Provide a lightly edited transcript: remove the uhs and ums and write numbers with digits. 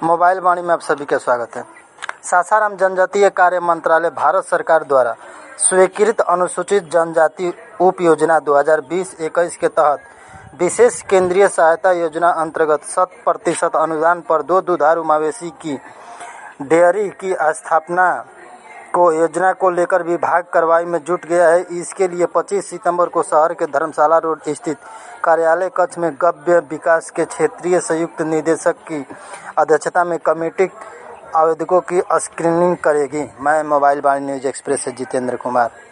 Mobile वाणी में आप सभी का स्वागत है। सासाराम जनजातीय कार्य मंत्रालय भारत सरकार द्वारा स्वीकृत अनुसूचित जनजाति उप योजना 2020-21 के तहत विशेष केंद्रीय सहायता योजना अंतर्गत 100% अनुदान पर 2 दुधारू मवेशी की डेयरी की स्थापना को योजना को लेकर विभाग कार्रवाई में जुट गया है। इसके लिए 25 सितंबर को शहर के धर्मशाला रोड स्थित कार्यालय कक्ष में गव्य विकास के क्षेत्रीय संयुक्त निदेशक की अध्यक्षता में कमेटी आवेदकों की स्क्रीनिंग करेगी। मैं मोबाइल वाणी न्यूज एक्सप्रेस से जितेंद्र कुमार।